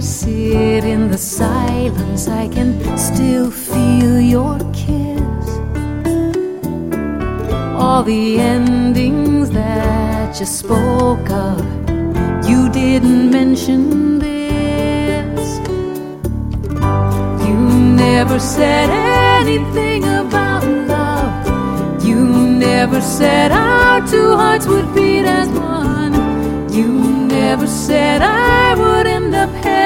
sit in the silence, I can still feel your kiss. All the endings that you spoke of, you didn't mention this. You never said anything about love. You never said our two hearts would beat as one. You never said I would end up